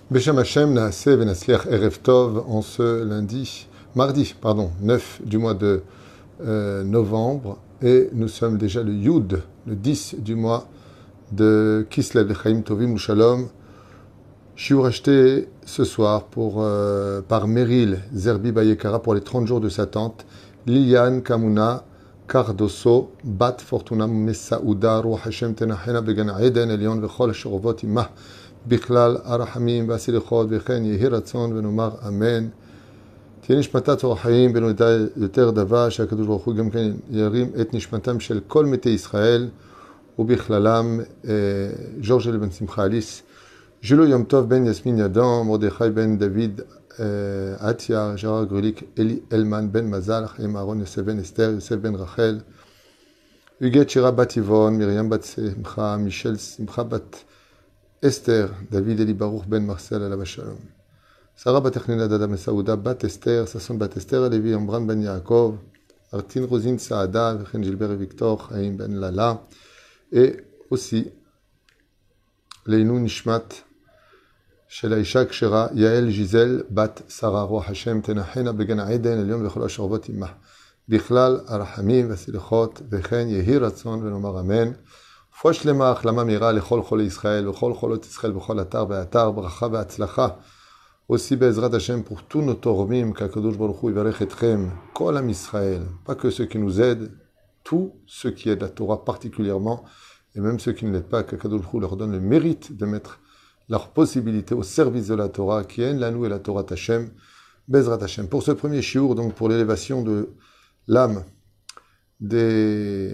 Beshem Hashem, Naaseh Venasliach Erev Tov, en ce mardi, 9 du mois de novembre, et nous sommes déjà le Yud, le 10 du mois de Kislev Lechaim Tovim Shalom. Shiur acheté ce soir par Meryl Zerbi Bayekara pour les 30 jours de sa tante, Liliane Kamuna Cardoso, Bat Fortuna Messaouda, Ruach Hashem Tenachena Began Eden, Elion Vechol Sherovot Imah, בכלל הרחמים והסליחות וכן יהי רצון ונאמר אמן. תהיה נשמתה צור החיים ונודע יותר דבר שהקדוש ברוך הוא גם כן ירים את נשמתם של כל מתי ישראל ובכללם ג'ורג'ל בן שמחה אליס, ז'ילו יום טוב בן יסמין ידום, מרדכי בן דוד עטיה, ז'רר גרוליק, אלי אלמן בן מזל, חיים אהרון יוסף בן אסתר, יוסף בן רחל, יגת שירה בת יבון, מרים בת שמחה, מישל שמחה בת Esther, David Eli Baruch ben Marcel Alav Shalom. Sarah Batechnina Dada Mesaouda, Bat Esther, Sasson Bat Esther, Levi Ambran ben Yaakov, Artin Rosine Saada, Vechen Gilbert et Victor, Haïm ben Lala, et aussi Leinou Nishmat, Shel Aisha Kshera, Yael Gisèle, Bat Sarah Roh Hashem, Tenachena Began Eden, Elion Vechol Asharvot Imah, Bichlal Arachamim, Vasilichot, Vechen Yehi Ratzon, Venomar Amen. רפואה שלמה, החלמה מהירה לכל חולי ישראל, וכל חולות ישראל בכל אתר ואתר, ברכה והצלחה. aussi בעזרת השם pour tous nos תורמים, qu'Akadosh Baruch Hu יברך אתכם, כל עם ישראל, pas que ceux qui nous aident, tous ceux qui aident la Torah particulièrement, et même ceux qui ne l'aident pas, qu'Akadosh Baruch Hu leur donne le mérite de mettre leur possibilité au service de la Torah, qui est la nous et la Torah Hashem, Bezrat Hashem. Pour ce premier shiur, donc pour l'élévation de l'âme des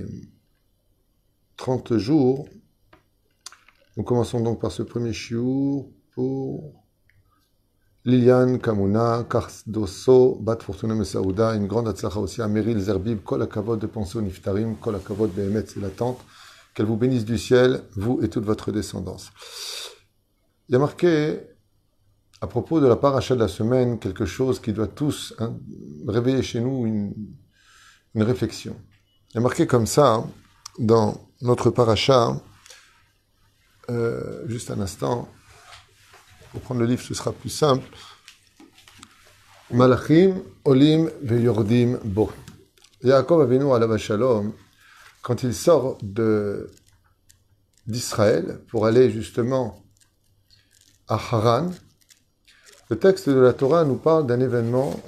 30 jours. Nous commençons donc par ce premier shiur pour Liliane Kamuna Cardoso, Bat Fortuna Messaouda, une grande atzlacha aussi à Meryl Zerbib, Kol HaKavod de penser au Niftarim, Kol HaKavod Behemet, c'est l'attente, qu'elle vous bénisse du ciel, vous et toute votre descendance. Il y a marqué, à propos de la paracha de la semaine, quelque chose qui doit tous réveiller chez nous une réflexion. Il y a marqué comme ça, dans notre paracha, juste un instant, pour prendre le livre, ce sera plus simple. Malachim, Olim, Veyordim, Bo. Yaakov Avinu alav shalom, quand il sort d'Israël pour aller justement à Haran, le texte de la Torah nous parle d'un événement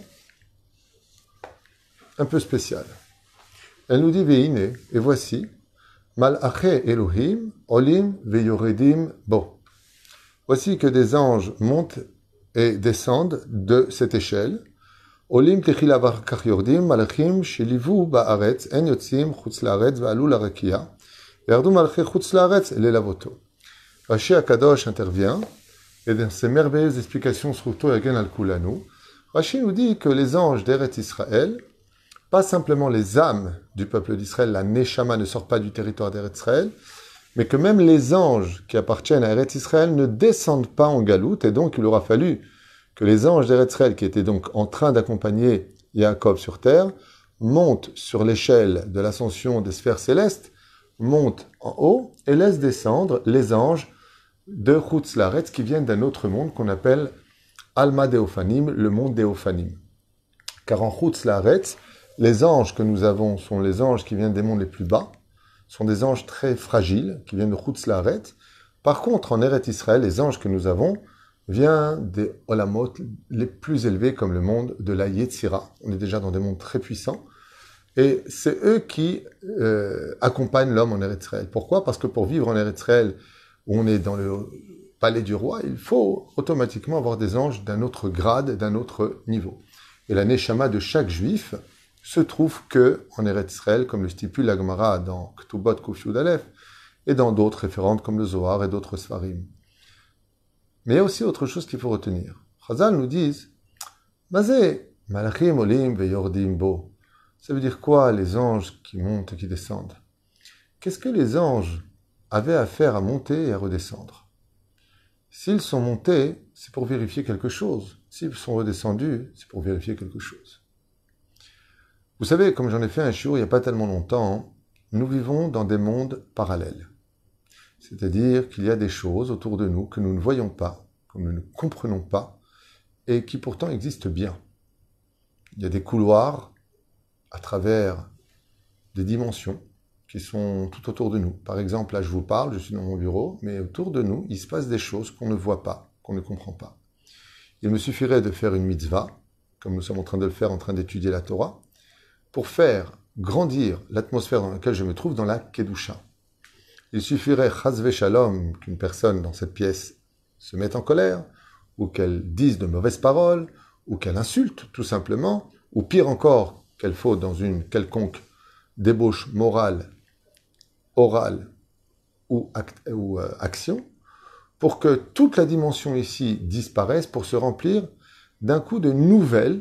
un peu spécial. Elle nous dit Veine, et voici, Malaché Elohim, Olim veyoredim bo. Voici que des anges montent et descendent de cette échelle. Olim techil avar kach yordim, malachim shelivu ba'aretz, en yotzim chutz la'aretz va'alu la'rakia, ve'ardu malaché chutz la'aretz elelavoto. Rashi HaKadosh intervient, et dans ces merveilleuses explications Sruto Yagen al-Kulanu, Rashi nous dit que les anges d'Eretz Israël, pas simplement les âmes du peuple d'Israël, la Neshama ne sort pas du territoire d'Eretz Israël, mais que même les anges qui appartiennent à Eretz Israël ne descendent pas en galoute, et donc il aura fallu que les anges d'Eretz Israël, qui étaient donc en train d'accompagner Yaakov sur terre, montent sur l'échelle de l'ascension des sphères célestes, montent en haut et laissent descendre les anges de Chutz La'aretz qui viennent d'un autre monde qu'on appelle Alma Deophanim, le monde Deophanim. Car en Chutz La'aretz, les anges que nous avons sont les anges qui viennent des mondes les plus bas, sont des anges très fragiles, qui viennent de Chutz La'aretz. Par contre, en Eretz Israël, les anges que nous avons viennent des Olamot les plus élevés, comme le monde de la Yetzira. On est déjà dans des mondes très puissants. Et c'est eux qui accompagnent l'homme en Eretz Israël. Pourquoi ? Parce que pour vivre en Eretz Israël, où on est dans le palais du roi, il faut automatiquement avoir des anges d'un autre grade, d'un autre niveau. Et la Neshama de chaque juif se trouve que en Eretz Israël, comme le stipule la Gemara dans Ktubot Kuf Yud Aleph, et dans d'autres référentes comme le Zohar et d'autres Sfarim. Mais il y a aussi autre chose qu'il faut retenir. Chazal nous disent, Mazé, Malachim Olim Veyordim Bo. Ça veut dire quoi, les anges qui montent et qui descendent? Qu'est-ce que les anges avaient à faire à monter et à redescendre? S'ils sont montés, c'est pour vérifier quelque chose. S'ils sont redescendus, c'est pour vérifier quelque chose. Vous savez, comme j'en ai fait un shiur il n'y a pas tellement longtemps, nous vivons dans des mondes parallèles. C'est-à-dire qu'il y a des choses autour de nous que nous ne voyons pas, que nous ne comprenons pas et qui pourtant existent bien. Il y a des couloirs à travers des dimensions qui sont tout autour de nous. Par exemple, là je vous parle, je suis dans mon bureau, mais autour de nous, il se passe des choses qu'on ne voit pas, qu'on ne comprend pas. Il me suffirait de faire une mitzvah, comme nous sommes en train de le faire, en train d'étudier la Torah, pour faire grandir l'atmosphère dans laquelle je me trouve dans la Kedusha. Il suffirait, chas shalom, qu'une personne dans cette pièce se mette en colère, ou qu'elle dise de mauvaises paroles, ou qu'elle insulte, tout simplement, ou pire encore, qu'elle faute dans une quelconque débauche morale, orale ou action, pour que toute la dimension ici disparaisse, pour se remplir d'un coup de nouvelles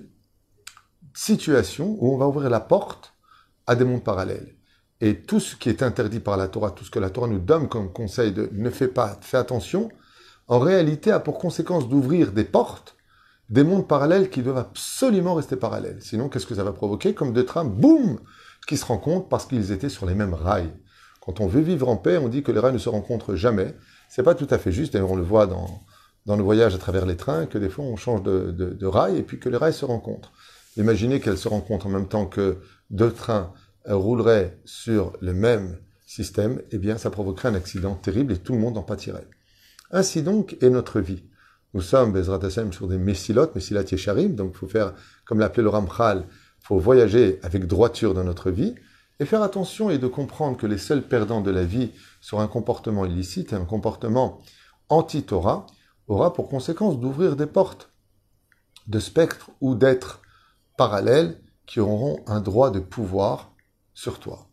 situations où on va ouvrir la porte à des mondes parallèles. Et tout ce qui est interdit par la Torah, tout ce que la Torah nous donne comme conseil de ne fais pas, fais attention, en réalité a pour conséquence d'ouvrir des portes, des mondes parallèles qui doivent absolument rester parallèles. Sinon, qu'est-ce que ça va provoquer? Comme deux trains, boum, qui se rencontrent parce qu'ils étaient sur les mêmes rails. Quand on veut vivre en paix, on dit que les rails ne se rencontrent jamais. C'est pas tout à fait juste, d'ailleurs on le voit dans le voyage à travers les trains, que des fois on change de rail et puis que les rails se rencontrent. Imaginez qu'elles se rencontrent en même temps que deux trains rouleraient sur le même système, eh bien ça provoquerait un accident terrible et tout le monde en pâtirait. Ainsi donc est notre vie. Nous sommes, Bezrat Hashem, sur des Messilat Yesharim, donc il faut faire, comme l'appelait le Ramchal, il faut voyager avec droiture dans notre vie, et faire attention et de comprendre que les seuls perdants de la vie sur un comportement illicite et un comportement anti-Torah aura pour conséquence d'ouvrir des portes de spectres ou d'êtres parallèles qui auront un droit de pouvoir sur toi.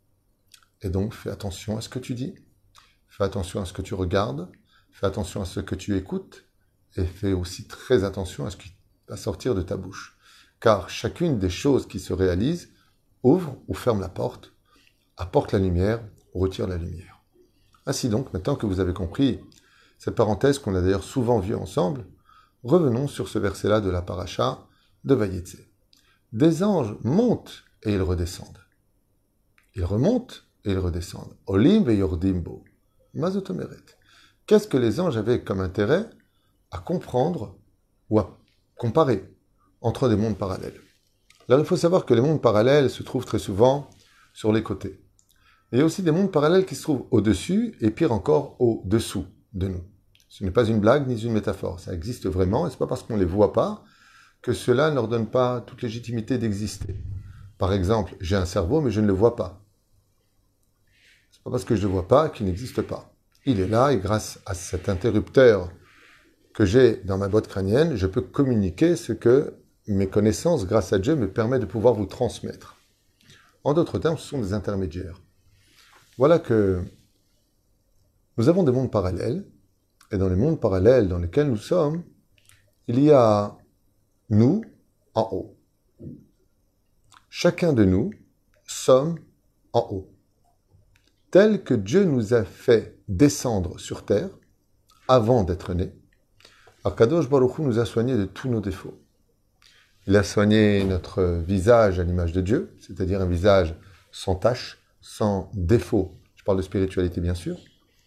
Et donc, fais attention à ce que tu dis, fais attention à ce que tu regardes, fais attention à ce que tu écoutes, et fais aussi très attention à ce qui va sortir de ta bouche. Car chacune des choses qui se réalisent ouvre ou ferme la porte, apporte la lumière ou retire la lumière. Ainsi donc, maintenant que vous avez compris cette parenthèse qu'on a d'ailleurs souvent vue ensemble, revenons sur ce verset-là de la paracha de Vayetze. Des anges montent et ils redescendent. Ils remontent et ils redescendent. Olim ve yordim bo. Mazotomeret. Qu'est-ce que les anges avaient comme intérêt à comprendre ou à comparer entre des mondes parallèles? Alors il faut savoir que les mondes parallèles se trouvent très souvent sur les côtés. Il y a aussi des mondes parallèles qui se trouvent au-dessus et pire encore au-dessous de nous. Ce n'est pas une blague ni une métaphore, ça existe vraiment et ce n'est pas parce qu'on ne les voit pas que cela ne leur donne pas toute légitimité d'exister. Par exemple, j'ai un cerveau mais je ne le vois pas. Ce n'est pas parce que je ne le vois pas qu'il n'existe pas. Il est là et grâce à cet interrupteur que j'ai dans ma boîte crânienne, je peux communiquer ce que mes connaissances, grâce à Dieu, me permettent de pouvoir vous transmettre. En d'autres termes, ce sont des intermédiaires. Voilà que nous avons des mondes parallèles, et dans les mondes parallèles dans lesquels nous sommes, il y a nous en haut. Chacun de nous sommes en haut. Tel que Dieu nous a fait descendre sur terre, avant d'être nés, Akadosh Baruch Hu nous a soignés de tous nos défauts. Il a soigné notre visage à l'image de Dieu, c'est-à-dire un visage sans tache, sans défaut. Je parle de spiritualité, bien sûr.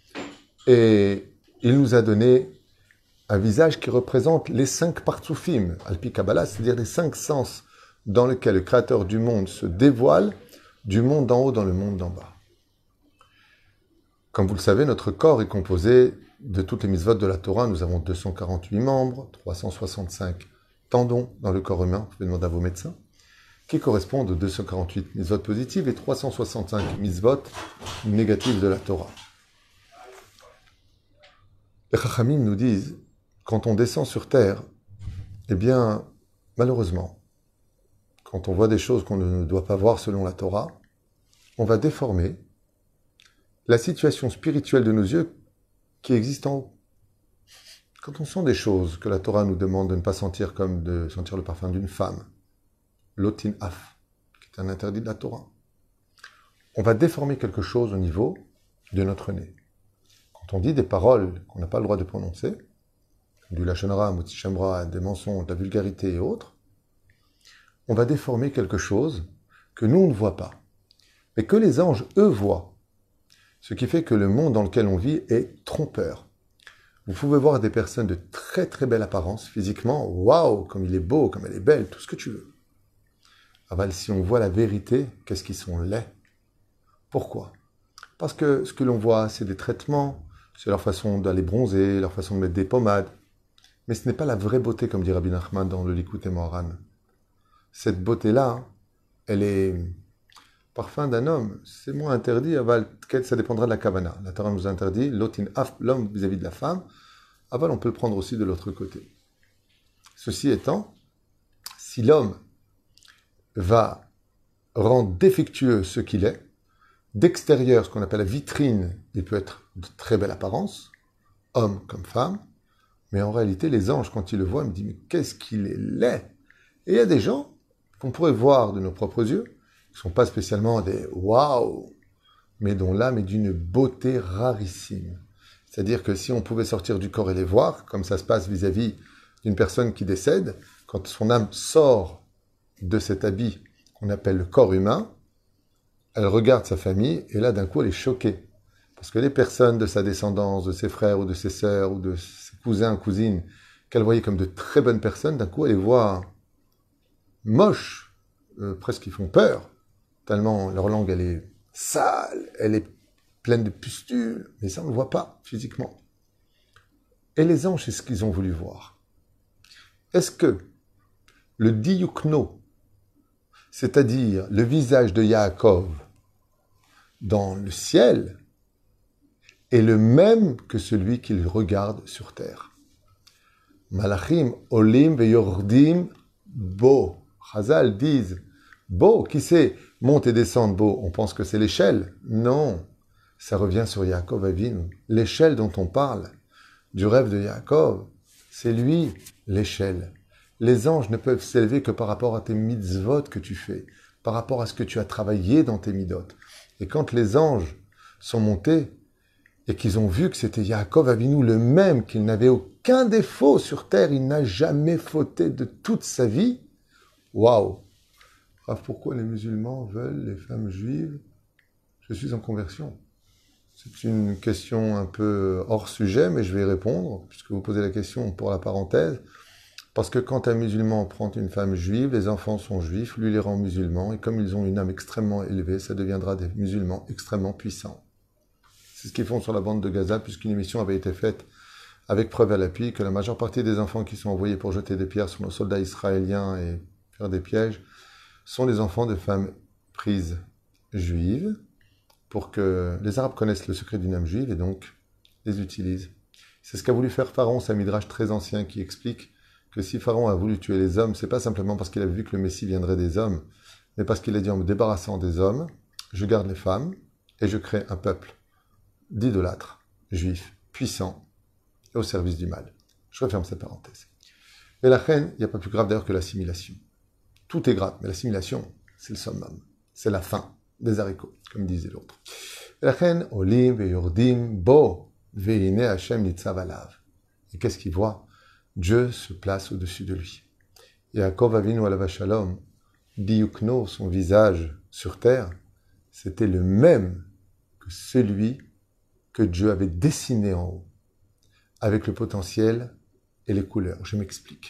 Et il nous a donné un visage qui représente les 5 partsoufim, Alpi Kabbalah, c'est-à-dire les 5 sens dans lesquels le Créateur du monde se dévoile du monde d'en haut dans le monde d'en bas. Comme vous le savez, notre corps est composé de toutes les mitzvot de la Torah. Nous avons 248 membres, 365 tendons dans le corps humain, vous pouvez demander à vos médecins, qui correspondent aux 248 mitzvot positives et 365 mitzvot négatives de la Torah. Les Chachamim nous disent, quand on descend sur terre, eh bien, malheureusement, quand on voit des choses qu'on ne doit pas voir selon la Torah, on va déformer la situation spirituelle de nos yeux qui existe en haut. Quand on sent des choses que la Torah nous demande de ne pas sentir, comme de sentir le parfum d'une femme, l'otin af, qui est un interdit de la Torah, on va déformer quelque chose au niveau de notre nez. Quand on dit des paroles qu'on n'a pas le droit de prononcer, du lachon hara, motzi shemra, des mensonges, de la vulgarité et autres, on va déformer quelque chose que nous, on ne voit pas, mais que les anges, eux, voient. Ce qui fait que le monde dans lequel on vit est trompeur. Vous pouvez voir des personnes de très très belle apparence, physiquement, waouh, comme il est beau, comme elle est belle, tout ce que tu veux. Aval, si on voit la vérité, qu'est-ce qu'ils sont laids? Pourquoi? Parce que ce que l'on voit, c'est des traitements, c'est leur façon d'aller bronzer, leur façon de mettre des pommades. Mais ce n'est pas la vraie beauté, comme dit Rabbi Nachman dans le Likutei Moharan. Cette beauté-là, elle est parfum d'un homme. C'est moins interdit, aval, ça dépendra de la kavana. La Torah nous interdit, l'otin af, l'homme vis-à-vis de la femme. Aval, on peut le prendre aussi de l'autre côté. Ceci étant, si l'homme va rendre défectueux ce qu'il est, d'extérieur, ce qu'on appelle la vitrine, il peut être de très belle apparence, homme comme femme, mais en réalité, les anges, quand ils le voient, ils me disent, mais qu'est-ce qu'il est laid! Et il y a des gens qu'on pourrait voir de nos propres yeux, qui ne sont pas spécialement des waouh, mais dont l'âme est d'une beauté rarissime. C'est-à-dire que si on pouvait sortir du corps et les voir, comme ça se passe vis-à-vis d'une personne qui décède, quand son âme sort de cet habit qu'on appelle le corps humain, elle regarde sa famille et là, d'un coup, elle est choquée. Parce que les personnes de sa descendance, de ses frères ou de ses sœurs ou de ses cousins, cousines, qu'elle voyait comme de très bonnes personnes, d'un coup, elle les voit moches, presque ils font peur, tellement leur langue, elle est sale, elle est pleine de pustules, mais ça, on ne le voit pas physiquement. Et les anges, c'est ce qu'ils ont voulu voir. Est-ce que le diyukno, c'est-à-dire le visage de Yaakov dans le ciel, est le même que celui qu'il regarde sur terre? Malachim olim veyordim bo. Chazal disent bo, qui c'est monte et descendre bo? On pense que c'est l'échelle. Non, ça revient sur Yaakov Avinu. L'échelle dont on parle, du rêve de Yaakov, c'est lui l'échelle. Les anges ne peuvent s'élever que par rapport à tes mitzvot que tu fais, par rapport à ce que tu as travaillé dans tes midot. Et quand les anges sont montés et qu'ils ont vu que c'était Yaakov Avinu le même, qu'il n'avait aucun défaut sur terre, il n'a jamais fauté de toute sa vie, waouh! Pourquoi les musulmans veulent les femmes juives? Je suis en conversion. C'est une question un peu hors sujet, mais je vais y répondre, puisque vous posez la question pour la parenthèse. Parce que quand un musulman prend une femme juive, les enfants sont juifs, lui les rend musulmans, et comme ils ont une âme extrêmement élevée, ça deviendra des musulmans extrêmement puissants. C'est ce qu'ils font sur la bande de Gaza, puisqu'une émission avait été faite avec preuve à l'appui que la majeure partie des enfants qui sont envoyés pour jeter des pierres sur nos soldats israéliens et faire des pièges sont les enfants de femmes prises juives, pour que les Arabes connaissent le secret d'une âme juive et donc les utilisent. C'est ce qu'a voulu faire Pharaon, c'est un midrash très ancien qui explique que si Pharaon a voulu tuer les hommes, c'est pas simplement parce qu'il a vu que le Messie viendrait des hommes, mais parce qu'il a dit en me débarrassant des hommes, je garde les femmes et je crée un peuple d'idolâtres, juifs, puissants et au service du mal. Je referme cette parenthèse. Mais la reine, il n'y a pas plus grave d'ailleurs que l'assimilation. Tout est grave, mais l'assimilation, c'est le summum. C'est la fin des haricots, comme disait l'autre. La reine, olim veyordim bo veine Hashem nitzav alav. Et qu'est-ce qu'il voit? Dieu se place au-dessus de lui. Yaakov Avinu alav shalom, Diyukno, son visage sur terre, c'était le même que celui que Dieu avait dessiné en haut, avec le potentiel et les couleurs. Je m'explique.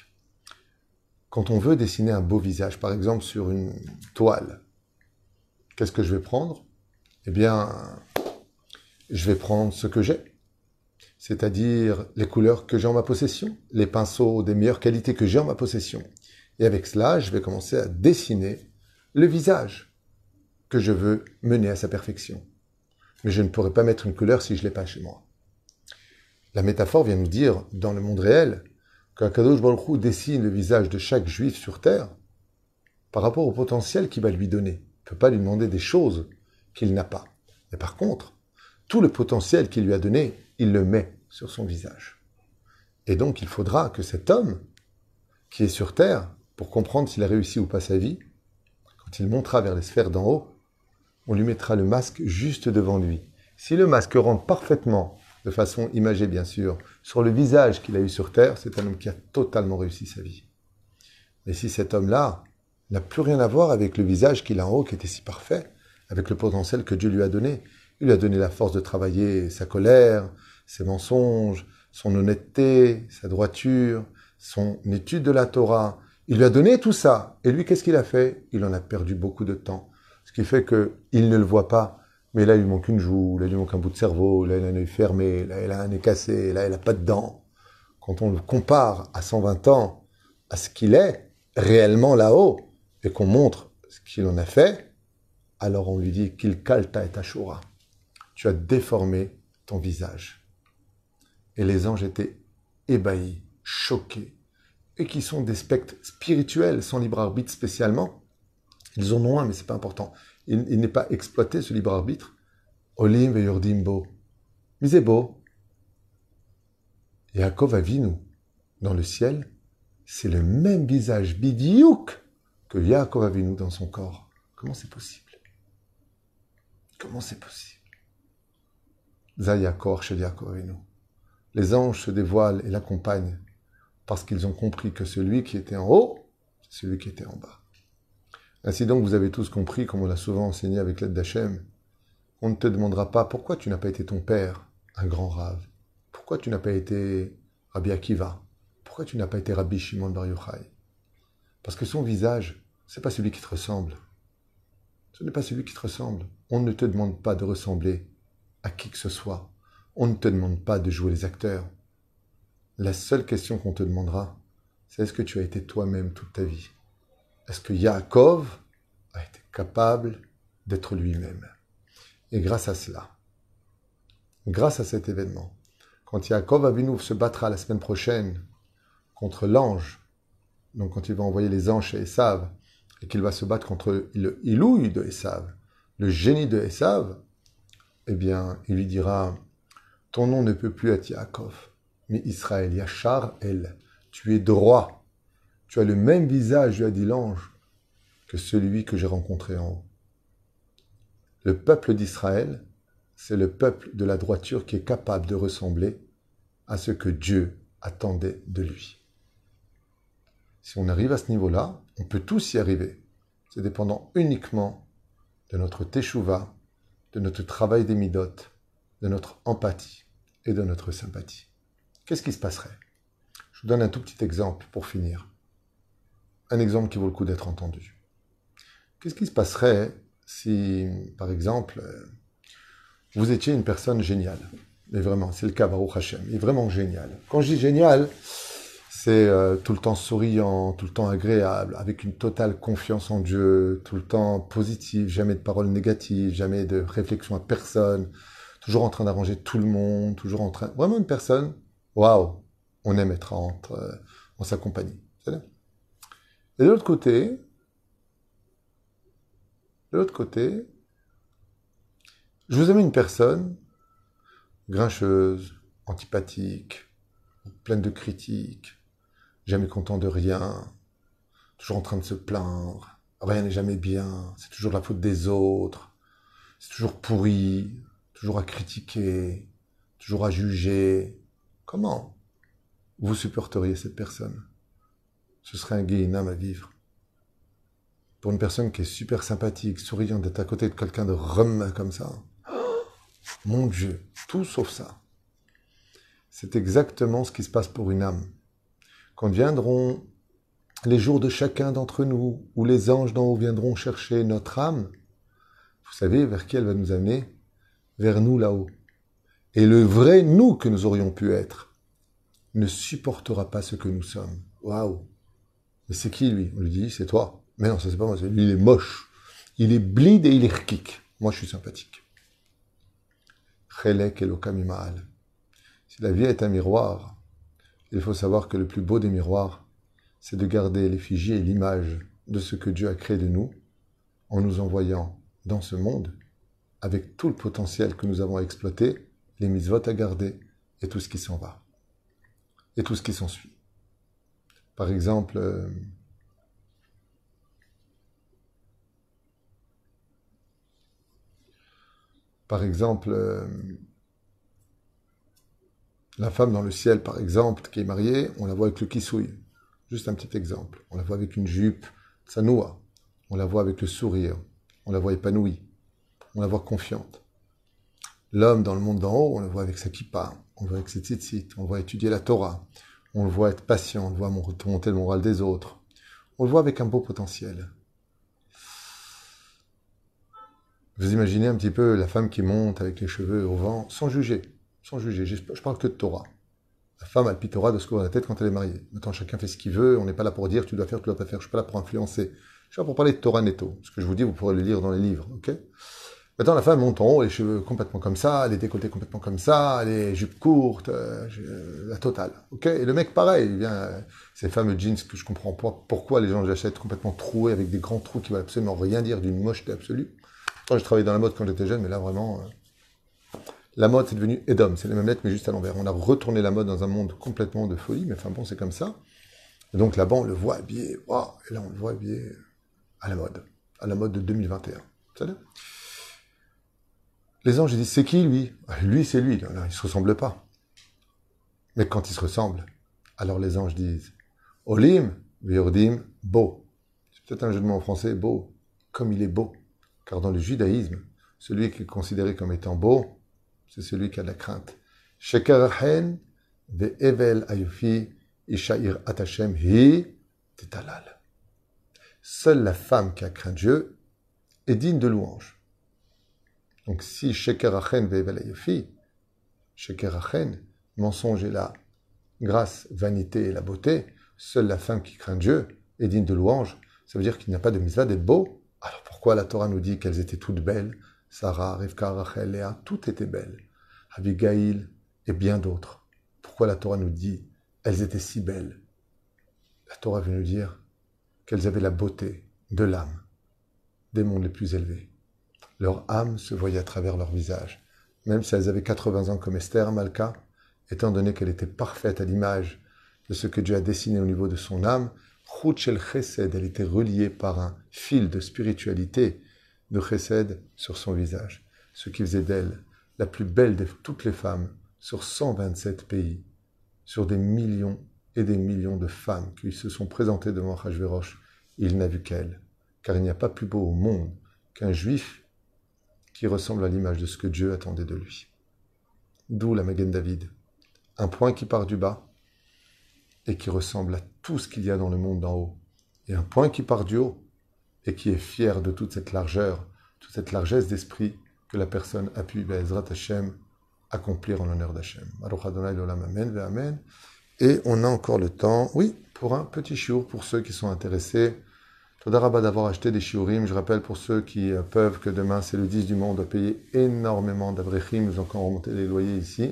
Quand on veut dessiner un beau visage, par exemple sur une toile, qu'est-ce que je vais prendre? Eh bien, je vais prendre ce que j'ai, c'est-à-dire les couleurs que j'ai en ma possession, les pinceaux des meilleures qualités que j'ai en ma possession. Et avec cela, je vais commencer à dessiner le visage que je veux mener à sa perfection. Mais je ne pourrai pas mettre une couleur si je ne l'ai pas chez moi. La métaphore vient nous dire, dans le monde réel, qu'Akadosh Baruch Hu dessine le visage de chaque juif sur terre par rapport au potentiel qu'il va lui donner. Il ne peut pas lui demander des choses qu'il n'a pas. Mais par contre, tout le potentiel qu'il lui a donné, il le met sur son visage. Et donc, il faudra que cet homme qui est sur terre, pour comprendre s'il a réussi ou pas sa vie, quand il montera vers les sphères d'en haut, on lui mettra le masque juste devant lui. Si le masque rentre parfaitement, de façon imagée bien sûr, sur le visage qu'il a eu sur terre, c'est un homme qui a totalement réussi sa vie. Mais si cet homme-là n'a plus rien à voir avec le visage qu'il a en haut, qui était si parfait, avec le potentiel que Dieu lui a donné la force de travailler sa colère, ses mensonges, son honnêteté, sa droiture, son étude de la Torah. Il lui a donné tout ça. Et lui, qu'est-ce qu'il a fait? Il en a perdu beaucoup de temps. Ce qui fait qu'il ne le voit pas. Mais là, il lui manque une joue, là, il lui manque un bout de cerveau, là, il a un œil fermé, là, il a un nez cassé, là, il n'a pas de dents. Quand on le compare à 120 ans, à ce qu'il est réellement là-haut, et qu'on montre ce qu'il en a fait, alors on lui dit qu'il kalta et ashura. Tu as déformé ton visage. Et les anges étaient ébahis, choqués, et qui sont des spectres spirituels, sans libre arbitre spécialement. Ils en ont un, mais c'est pas important. Il n'est pas exploité, ce libre arbitre. Olim ve yordim bo. Mais c'est beau. Yaakov Avinu, dans le ciel, c'est le même visage bidiouk que Yaakov Avinu dans son corps. Comment c'est possible? Comment c'est possible? Zayakor chez Yaakov Avinu. Les anges se dévoilent et l'accompagnent parce qu'ils ont compris que celui qui était en haut, c'est celui qui était en bas. Ainsi donc, vous avez tous compris, comme on l'a souvent enseigné avec l'aide d'Hachem, on ne te demandera pas pourquoi tu n'as pas été ton père, un grand rave. Pourquoi tu n'as pas été Rabbi Akiva? Pourquoi tu n'as pas été Rabbi Shimon Bar Yochai? Parce que son visage, c'est pas celui qui te ressemble. Ce n'est pas celui qui te ressemble. On ne te demande pas de ressembler à qui que ce soit. On ne te demande pas de jouer les acteurs. La seule question qu'on te demandera, c'est est-ce que tu as été toi-même toute ta vie? Est-ce que Yaakov a été capable d'être lui-même? Et grâce à cela, grâce à cet événement, quand Yaakov Avinu se battra la semaine prochaine contre l'ange, donc quand il va envoyer les anges chez Esav, et qu'il va se battre contre le Ilouï de Esav, le génie de Esav, eh bien, il lui dira, ton nom ne peut plus être Yaakov, mais Israël, Yachar El, tu es droit, tu as le même visage, lui a dit l'ange, que celui que j'ai rencontré en haut. Le peuple d'Israël, c'est le peuple de la droiture qui est capable de ressembler à ce que Dieu attendait de lui. Si on arrive à ce niveau-là, on peut tous y arriver. C'est dépendant uniquement de notre teshuva, de notre travail des midot, de notre empathie et de notre sympathie. Qu'est-ce qui se passerait? Je vous donne un tout petit exemple pour finir. Un exemple qui vaut le coup d'être entendu. Qu'est-ce qui se passerait si, par exemple, vous étiez une personne géniale? Mais vraiment, c'est le cas, Baruch Hashem. Il est vraiment génial. Quand je dis génial, c'est tout le temps souriant, tout le temps agréable, avec une totale confiance en Dieu, tout le temps positif, jamais de paroles négatives, jamais de réflexion à personne, toujours en train d'arranger tout le monde, toujours en train... Vraiment une personne, waouh, on aime être en sa compagnie. C'est-à-dire. Et de l'autre côté, je vous amène une personne grincheuse, antipathique, pleine de critiques, jamais content de rien, toujours en train de se plaindre, rien n'est jamais bien, c'est toujours la faute des autres, c'est toujours pourri, toujours à critiquer, toujours à juger. Comment vous supporteriez cette personne? Ce serait un guéhinam à vivre. Pour une personne qui est super sympathique, souriante, d'être à côté de quelqu'un de rhum comme ça, mon Dieu, tout sauf ça. C'est exactement ce qui se passe pour une âme. Quand viendront les jours de chacun d'entre nous, où les anges d'en haut viendront chercher notre âme, vous savez vers qui elle va nous amener? Vers nous là-haut. Et le vrai nous que nous aurions pu être ne supportera pas ce que nous sommes. Waouh! Mais c'est qui lui? On lui dit, c'est toi. Mais non, ça c'est pas moi, lui il est moche. Il est blid et il est rkik. Moi je suis sympathique. Chelek elokam ima'al. Si la vie est un miroir, il faut savoir que le plus beau des miroirs, c'est de garder l'effigie et l'image de ce que Dieu a créé de nous, en nous envoyant dans ce monde, avec tout le potentiel que nous avons à exploiter, les mitzvot à garder, et tout ce qui s'en va, et tout ce qui s'ensuit. Par exemple, la femme dans le ciel, par exemple, qui est mariée, on la voit avec le kisouille. Juste un petit exemple. On la voit avec une jupe tsanoua. On la voit avec le sourire. On la voit épanouie. On la voit confiante. L'homme dans le monde d'en haut, on le voit avec sa kippa, on le voit avec ses tzitzit, on le voit étudier la Torah, on le voit être patient, on le voit monter le moral des autres. On le voit avec un beau potentiel. Vous imaginez un petit peu la femme qui monte avec les cheveux au vent, sans juger, sans juger. Je parle que de Torah. La femme a le Torah de se couvrir la tête quand elle est mariée. Maintenant, chacun fait ce qu'il veut. On n'est pas là pour dire tu dois faire, tu dois pas faire. Je suis pas là pour influencer. Je suis là pour parler de Torah netto. Ce que je vous dis, vous pourrez le lire dans les livres, ok? Maintenant, la femme monte en haut, les cheveux complètement comme ça, les décolletés complètement comme ça, les jupes courtes, la totale, ok? Et le mec, pareil, il vient, ces fameux jeans que je comprends pas pourquoi les gens les achètent complètement troués avec des grands trous qui veulent absolument rien dire, d'une mocheté absolue. Moi, j'ai travaillé dans la mode quand j'étais jeune, mais là, vraiment, la mode, c'est devenu Edom. C'est les mêmes lettres, mais juste à l'envers. On a retourné la mode dans un monde complètement de folie, mais enfin bon, c'est comme ça. Et donc là-bas, on le voit habillé, wow, et là, on le voit habillé à la mode de 2021. Vous savez? Les anges, ils disent, c'est qui lui? Lui, c'est lui. Alors, il ne se ressemble pas. Mais quand ils se ressemblent, alors les anges disent, Olim, Virdim, beau. C'est peut-être un jeu de mots en français, beau, comme il est beau. Car dans le judaïsme, celui qui est considéré comme étant beau, c'est celui qui a de la crainte. Shekarahen ve'evel ayufi ishair atashem hi tetalal. Seule la femme qui a craint Dieu est digne de louange. Donc si Shekarahen ve'evel ayufi, Shekarahen, mensonge et la grâce, vanité et la beauté, seule la femme qui craint Dieu est digne de louange, ça veut dire qu'il n'y a pas de mitzvah d'être beau. Alors pourquoi la Torah nous dit qu'elles étaient toutes belles? Sarah, Rivka, Rachel, Léa, toutes étaient belles. Abigail et bien d'autres. Pourquoi la Torah nous dit elles étaient si belles? La Torah veut nous dire qu'elles avaient la beauté de l'âme des mondes les plus élevés. Leur âme se voyait à travers leur visage. Même si elles avaient 80 ans comme Esther, Malka, étant donné qu'elle était parfaite à l'image de ce que Dieu a dessiné au niveau de son âme, Chut shel Chesed, elle était reliée par un fil de spiritualité de Chesed sur son visage, ce qui faisait d'elle la plus belle de toutes les femmes sur 127 pays, sur des millions et des millions de femmes qui se sont présentées devant Achashverosh. Il n'a vu qu'elle, car il n'y a pas plus beau au monde qu'un juif qui ressemble à l'image de ce que Dieu attendait de lui. D'où la Magen David, un point qui part du bas et qui ressemble à tout ce qu'il y a dans le monde d'en haut, et un point qui part du haut et qui est fier de toute cette largeur, toute cette largesse d'esprit que la personne a pu, Be'ezrat Hashem, accomplir en l'honneur d'Hashem. Baruch Adonai l'olam, amen, ve'amen. Et on a encore le temps, oui, pour un petit shiur, pour ceux qui sont intéressés. Toda Rabba d'avoir acheté des shiurim. Je rappelle pour ceux qui peuvent que demain, c'est le 10 du mois, on doit payer énormément d'avrechim. Nous avons encore remonté les loyers ici.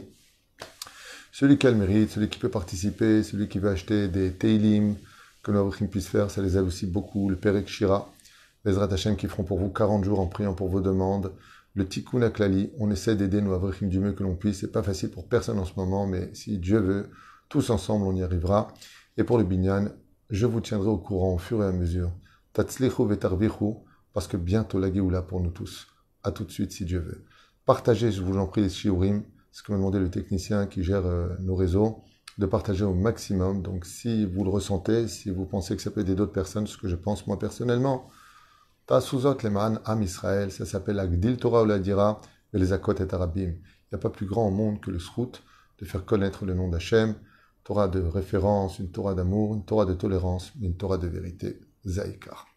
Celui qui a le mérite, celui qui peut participer, celui qui veut acheter des teilim, que nos avrechim puissent faire, ça les aide aussi beaucoup. Le Perek Shira, les Ezrat Hashem qui feront pour vous 40 jours en priant pour vos demandes. Le Tikkun Aklali, on essaie d'aider nos avrechim du mieux que l'on puisse. C'est pas facile pour personne en ce moment, mais si Dieu veut, tous ensemble, on y arrivera. Et pour le binyan, je vous tiendrai au courant au fur et à mesure. Tatzlichu vetarvichu, parce que bientôt la Géoula pour nous tous. À tout de suite, si Dieu veut. Partagez, je vous en prie, les shiurim. C'est ce que m'a demandé le technicien qui gère nos réseaux, de partager au maximum. Donc, si vous le ressentez, si vous pensez que ça peut aider d'autres personnes, ce que je pense moi personnellement, Ta'asuzot leman Am Israël, ça s'appelle Agdil Torah ou Ladira, et les Akot et Arabim. Il n'y a pas plus grand au monde que le srout de faire connaître le nom d'Hachem, Torah de référence, une Torah d'amour, une Torah de tolérance, une Torah de vérité, Zaïkar.